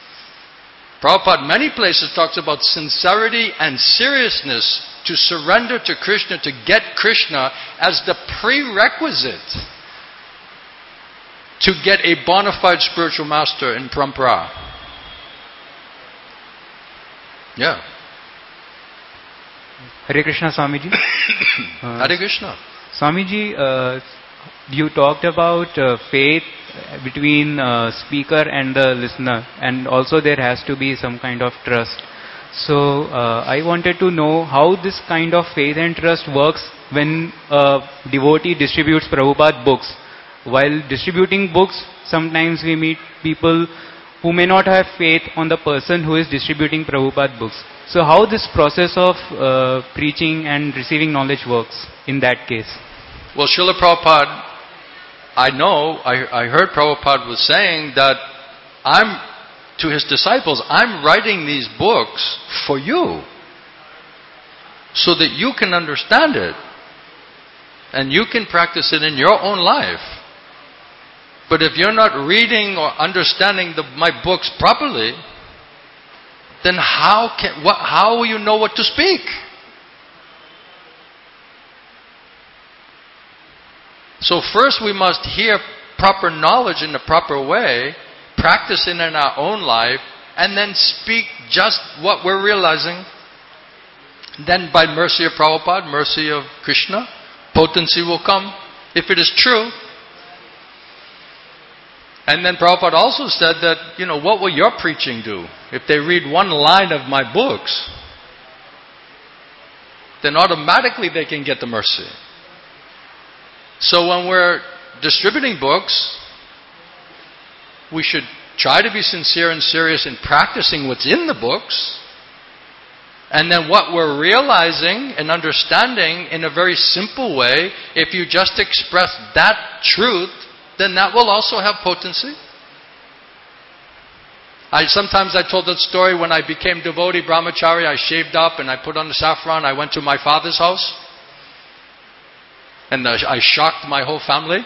Prabhupada many places talks about sincerity and seriousness to surrender to Krishna, to get Krishna as the prerequisite to get a bona fide spiritual master in parampara. Yeah. Hare Krishna, Swamiji. Hare Krishna. Swamiji, you talked about faith between speaker and the listener, and also there has to be some kind of trust. So I wanted to know how this kind of faith and trust works when a devotee distributes Prabhupada books. While distributing books, sometimes we meet people who may not have faith on the person who is distributing Prabhupada books. So how this process of preaching and receiving knowledge works in that case? Well, Srila Prabhupada, I heard Prabhupada was saying that to his disciples, I'm writing these books for you so that you can understand it and you can practice it in your own life. But if you're not reading or understanding my books properly, then how will you know what to speak? So first we must hear proper knowledge in the proper way, practice it in our own life, and then speak just what we're realizing. Then by mercy of Prabhupada, mercy of Krishna, potency will come, if it is true. And then Prabhupada also said that, what will your preaching do? If they read one line of my books, then automatically they can get the mercy. So when we're distributing books, we should try to be sincere and serious in practicing what's in the books. And then what we're realizing and understanding in a very simple way, if you just express that truth, then that will also have potency. Sometimes I told that story when I became devotee, brahmachari, I shaved up and I put on the saffron, I went to my father's house. And I shocked my whole family.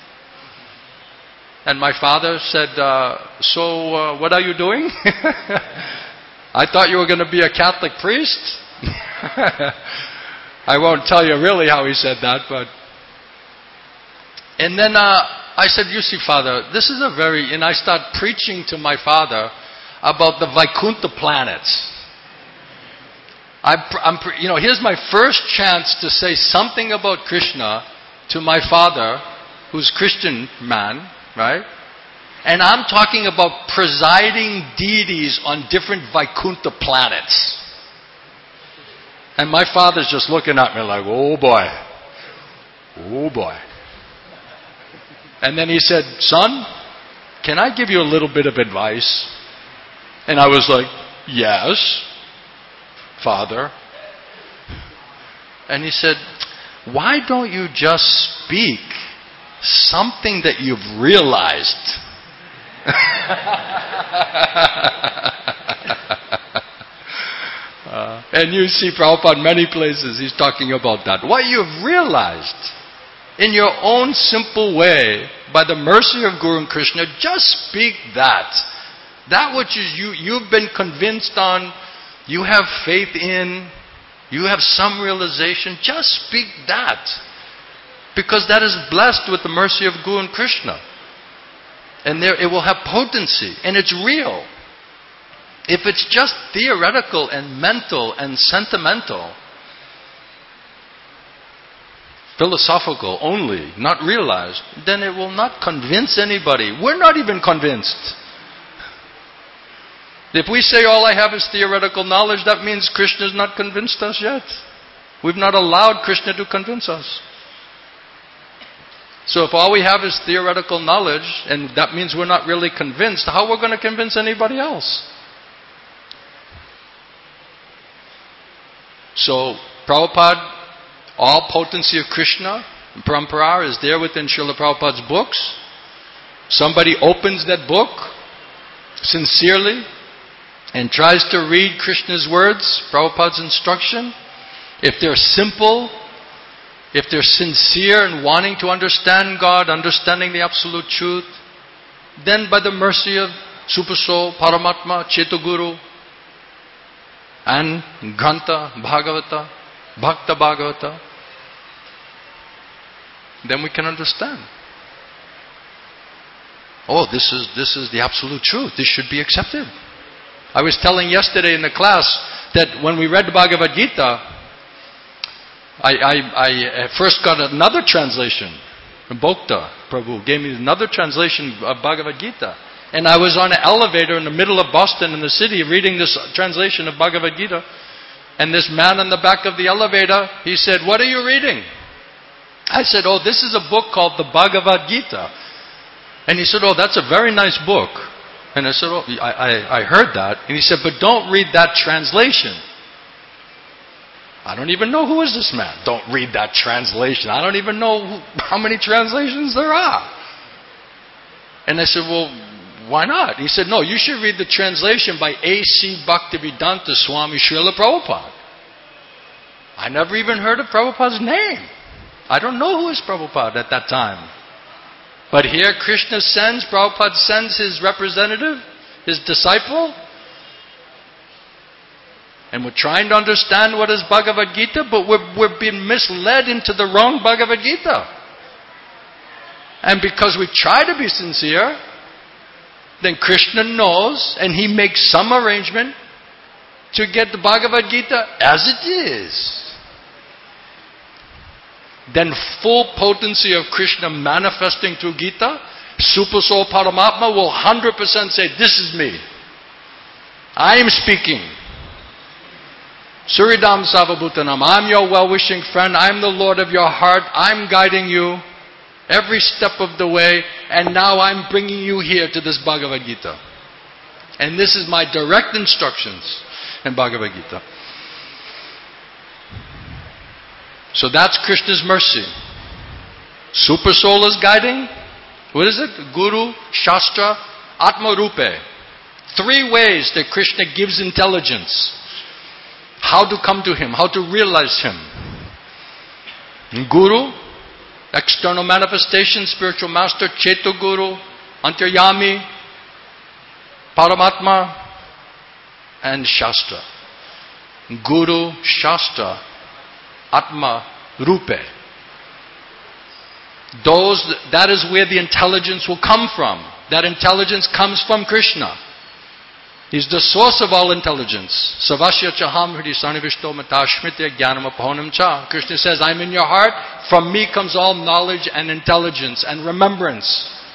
And my father said, so what are you doing? I thought you were going to be a Catholic priest. I won't tell you really how he said that, but... And then I said, you see, Father, this is and I start preaching to my father about the Vaikuntha planets. Here's my first chance to say something about Krishna to my father, who's Christian man, right? And I'm talking about presiding deities on different Vaikuntha planets. And my father's just looking at me like, oh boy. Oh boy. And then he said, son, can I give you a little bit of advice? And I was like, yes, Father. And he said, why don't you just speak something that you've realized? And you see Prabhupada many places, he's talking about that. What you've realized in your own simple way, by the mercy of Guru and Krishna, just speak that. That which is you've been convinced on, you have faith in, you have some realization, just speak that. Because that is blessed with the mercy of Guru and Krishna. And it will have potency, and it's real. If it's just theoretical and mental and sentimental, philosophical only, not realized, then it will not convince anybody. We're not even convinced. If we say all I have is theoretical knowledge, that means Krishna has not convinced us yet. We've not allowed Krishna to convince us. So if all we have is theoretical knowledge, and that means we're not really convinced, how are we going to convince anybody else? So, Prabhupada, all potency of Krishna and parampara is there within Srila Prabhupada's books. Somebody opens that book sincerely and tries to read Krishna's words, Prabhupada's instruction. If they're simple, if they're sincere in wanting to understand God, understanding the absolute truth, then by the mercy of Super Soul, Paramatma, Chetaguru, and Grantha, Bhagavata, Bhakta Bhagavata, then we can understand. Oh, this is the absolute truth. This should be accepted. I was telling yesterday in the class that when we read Bhagavad Gita, I first got another translation. Bhokta Prabhu gave me another translation of Bhagavad Gita. And I was on an elevator in the middle of Boston in the city reading this translation of Bhagavad Gita. And this man in the back of the elevator, he said, "What are you reading?" I said, "Oh, this is a book called the Bhagavad Gita." And he said, "Oh, that's a very nice book." And I said, "Oh, I heard that." And he said, "But don't read that translation." I don't even know who is this man. Don't read that translation. I don't even know how many translations there are. And I said, "Well, why not?" He said, "No, you should read the translation by A.C. Bhaktivedanta Swami Srila Prabhupada." I never even heard of Prabhupada's name. I don't know who is Prabhupada at that time. But here Prabhupada sends his representative, his disciple. And we're trying to understand what is Bhagavad Gita, but we're being misled into the wrong Bhagavad Gita. And because we try to be sincere, then Krishna knows and he makes some arrangement to get the Bhagavad Gita as it is. Then full potency of Krishna manifesting through Gita, Super Soul Paramatma will 100% say, "This is me. I am speaking. Suridam Savabhutanam, I'm your well-wishing friend. I'm the Lord of your heart. I'm guiding you every step of the way. And now I'm bringing you here to this Bhagavad Gita. And this is my direct instructions in Bhagavad Gita." So that's Krishna's mercy. Super Soul is guiding. What is it? Guru, Shastra, Atma Rupe. 3 ways that Krishna gives intelligence. How to come to Him, how to realize Him. Guru, external manifestation, spiritual master, Chetaguru, Antaryami, Paramatma, and Shastra. Guru, Shastra, Atma, Rupe. That is where the intelligence will come from. That intelligence comes from Krishna. He's the source of all intelligence. Savasya chaham hridi sanivishto mata shmitya jnanam apohanam cha. Krishna says, I'm in your heart. From me comes all knowledge and intelligence and remembrance.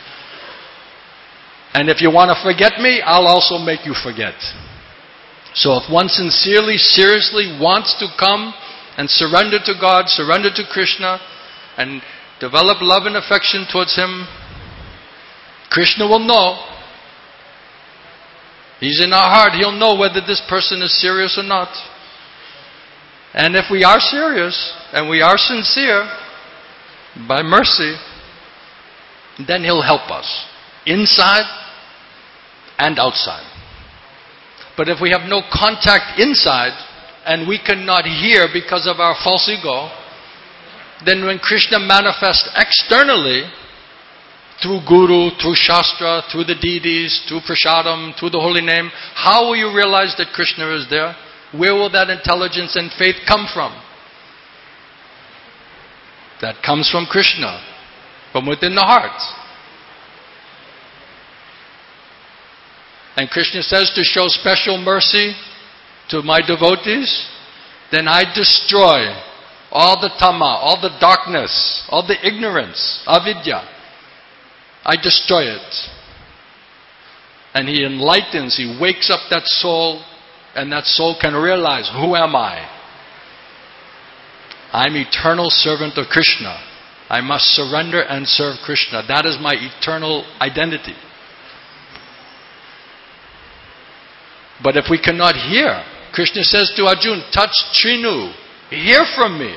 And if you want to forget me, I'll also make you forget. So if one sincerely, seriously wants to come and surrender to God, surrender to Krishna, and develop love and affection towards Him, Krishna will know. He's in our heart. He'll know whether this person is serious or not. And if we are serious and we are sincere, by mercy, then He'll help us, inside and outside. But if we have no contact inside and we cannot hear because of our false ego, then when Krishna manifests externally, through Guru, through Shastra, through the deities, through Prasadam, through the holy name, how will you realize that Krishna is there? Where will that intelligence and faith come from? That comes from Krishna, from within the heart. And Krishna says to show special mercy to my devotees, then I destroy all the tama, all the darkness, all the ignorance, avidya. I destroy it. And He enlightens, He wakes up that soul, and that soul can realize, who am I? I'm eternal servant of Krishna. I must surrender and serve Krishna. That is my eternal identity. But if we cannot hear, Krishna says to Arjuna, touch Trinu, hear from me.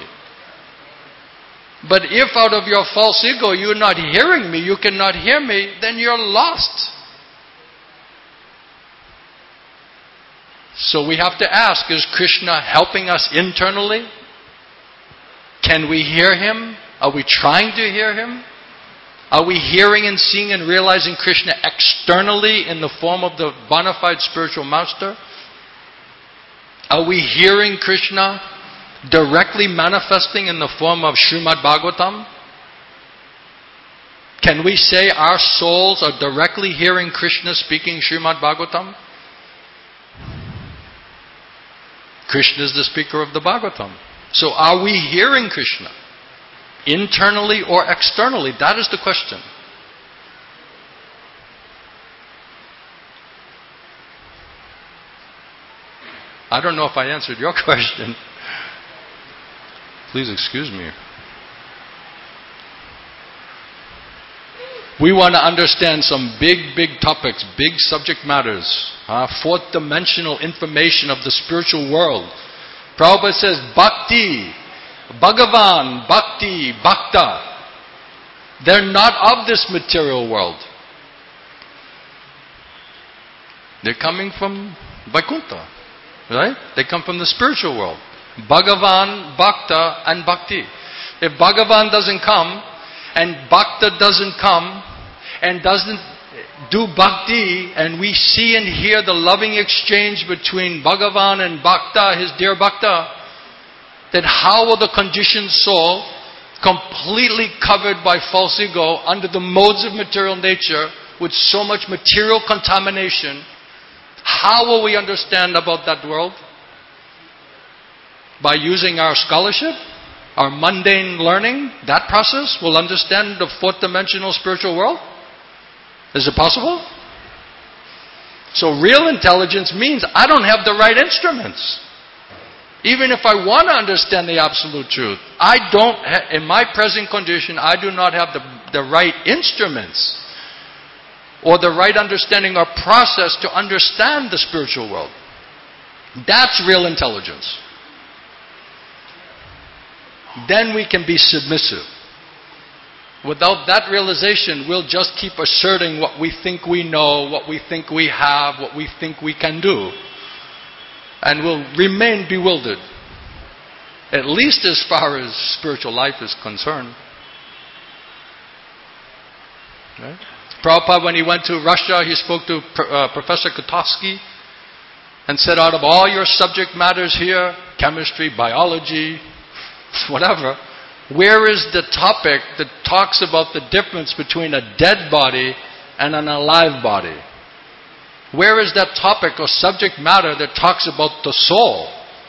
But if out of your false ego you're not hearing me, you cannot hear me, then you're lost. So we have to ask, is Krishna helping us internally? Can we hear Him? Are we trying to hear Him? Are we hearing and seeing and realizing Krishna externally in the form of the bona fide spiritual master? Are we hearing Krishna directly manifesting in the form of Srimad Bhagavatam? Can we say our souls are directly hearing Krishna speaking Srimad Bhagavatam? Krishna is the speaker of the Bhagavatam. So are we hearing Krishna? Internally or externally? That is the question. I don't know if I answered your question. Please excuse me. We want to understand some big topics, big subject matters. Fourth dimensional information of the spiritual world. Prabhupada says, Bhakti, Bhagavan, Bhakti, Bhakta. They're not of this material world. They're coming from Vaikuntha. Right? They come from the spiritual world. Bhagavan, Bhakta, and Bhakti. If Bhagavan doesn't come, and Bhakta doesn't come, and doesn't do Bhakti, and we see and hear the loving exchange between Bhagavan and Bhakta, his dear Bhakta, then how will the conditioned soul, completely covered by false ego, under the modes of material nature, with so much material contamination, how will we understand about that world? By using our scholarship, our mundane learning, that process will understand the fourth dimensional spiritual world? Is it possible? So real intelligence means I don't have the right instruments. Even if I want to understand the absolute truth, in my present condition, I do not have the right instruments or the right understanding or process to understand the spiritual world. That's real intelligence. Then we can be submissive. Without that realization, we'll just keep asserting what we think we know, what we think we have, what we think we can do. And we'll remain bewildered. At least as far as spiritual life is concerned. Right? Prabhupada, when he went to Russia, he spoke to Professor Kotovsky and said, out of all your subject matters here, chemistry, biology, whatever, where is the topic that talks about the difference between a dead body and an alive body? Where is that topic or subject matter that talks about the soul?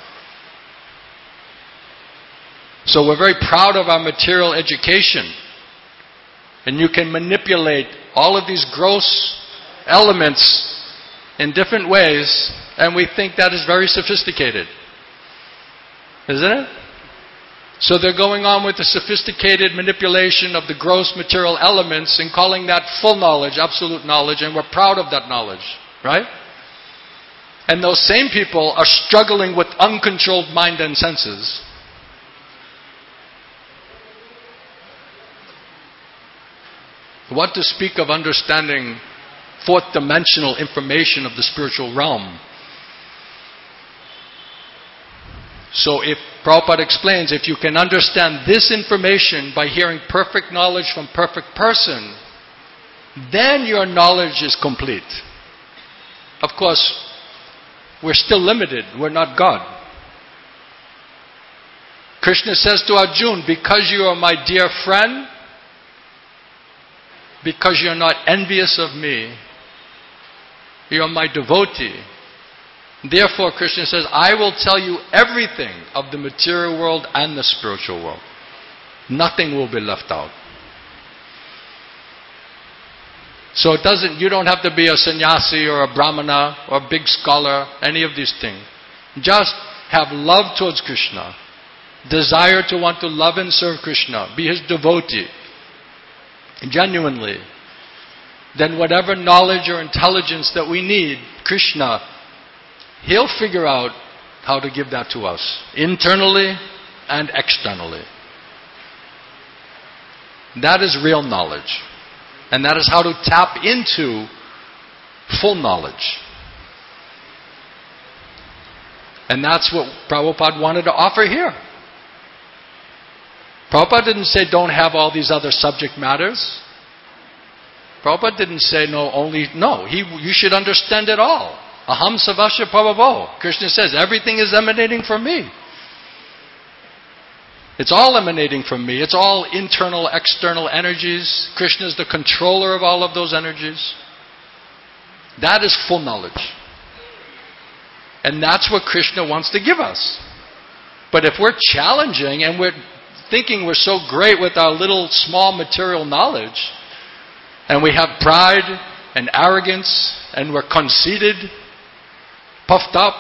So we're very proud of our material education. And you can manipulate all of these gross elements in different ways, and we think that is very sophisticated. Isn't it? So they're going on with the sophisticated manipulation of the gross material elements and calling that full knowledge, absolute knowledge, and we're proud of that knowledge. Right? And those same people are struggling with uncontrolled mind and senses. What to speak of understanding fourth dimensional information of the spiritual realm? So if Prabhupada explains, if you can understand this information by hearing perfect knowledge from perfect person, then your knowledge is complete. Of course, we're still limited. We're not God. Krishna says to Arjuna, because you are my dear friend, because you're not envious of me, you're my devotee. Therefore, Krishna says, I will tell you everything of the material world and the spiritual world. Nothing will be left out. So you don't have to be a sannyasi or a brahmana or a big scholar, any of these things. Just have love towards Krishna. Desire to want to love and serve Krishna. Be his devotee. Genuinely. Then whatever knowledge or intelligence that we need, Krishna, he'll figure out how to give that to us. Internally and externally. That is real knowledge. And that is how to tap into full knowledge. And that's what Prabhupada wanted to offer here. Prabhupada didn't say don't have all these other subject matters. Prabhupada didn't say you should understand it all. Aham savasya prabhavo. Krishna says, everything is emanating from me. It's all emanating from me. It's all internal, external energies. Krishna is the controller of all of those energies. That is full knowledge. And that's what Krishna wants to give us. But if we're challenging and we're thinking we're so great with our little small material knowledge, and we have pride and arrogance, and we're conceited, puffed up,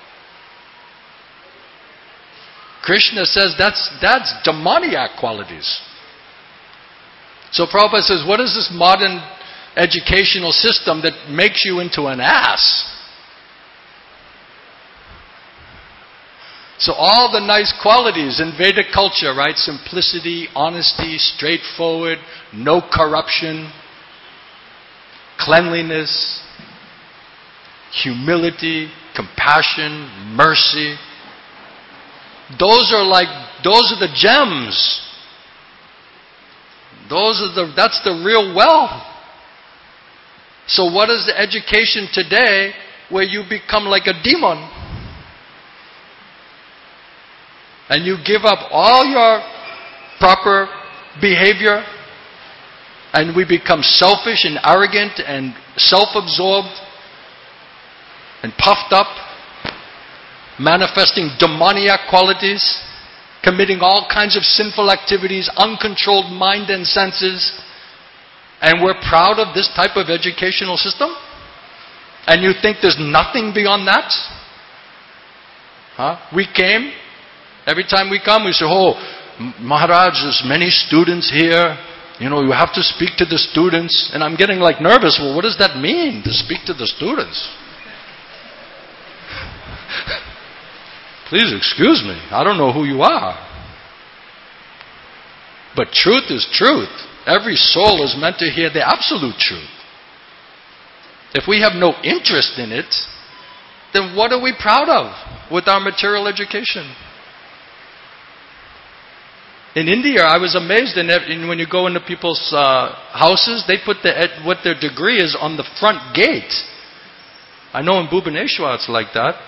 Krishna says that's demoniac qualities. So Prabhupada says, what is this modern educational system that makes you into an ass? So all the nice qualities in Vedic culture, right? Simplicity, honesty, straightforward, no corruption, cleanliness, humility, compassion, mercy. Those are the gems. That's the real wealth. So what is the education today where you become like a demon? And you give up all your proper behavior, and we become selfish and arrogant and self-absorbed and puffed up, manifesting demoniac qualities, committing all kinds of sinful activities, uncontrolled mind and senses, and we're proud of this type of educational system? And you think there's nothing beyond that? We came. Every time we come, we say, Maharaj, there's many students here. You have to speak to the students. And I'm getting nervous. Well, what does that mean, to speak to the students? Please excuse me. I don't know who you are. But truth is truth. Every soul is meant to hear the absolute truth. If we have no interest in it, then what are we proud of with our material education? In India, I was amazed when you go into people's houses, they put what their degree is on the front gate. I know in Bhubaneswar it's like that.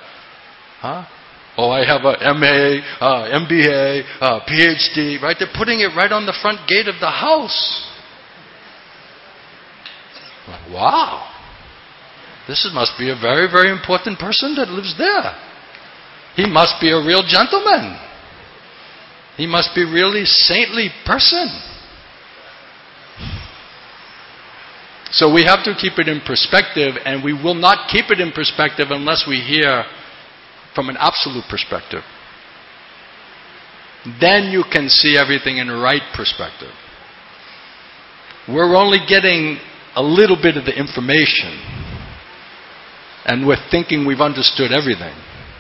I have a MA, MBA, PhD, right? They're putting it right on the front gate of the house. Wow. This must be a very, very important person that lives there. He must be a real gentleman. He must be a really saintly person. So we have to keep it in perspective, and we will not keep it in perspective unless we hear from an absolute perspective. Then you can see everything in the right perspective. We're only getting a little bit of the information, and we're thinking we've understood everything.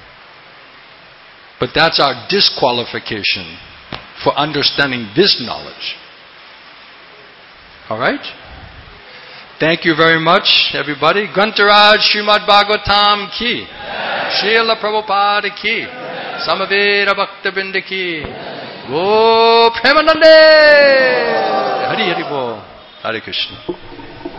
But that's our disqualification for understanding this knowledge. Alright? Thank you very much, everybody. Grantaraj Srimad Bhagavatam ki. Srila Prabhupada ki. Samaveda Bhaktabinda ki. Go Premanande. Hari Hari Bol. Hare Krishna.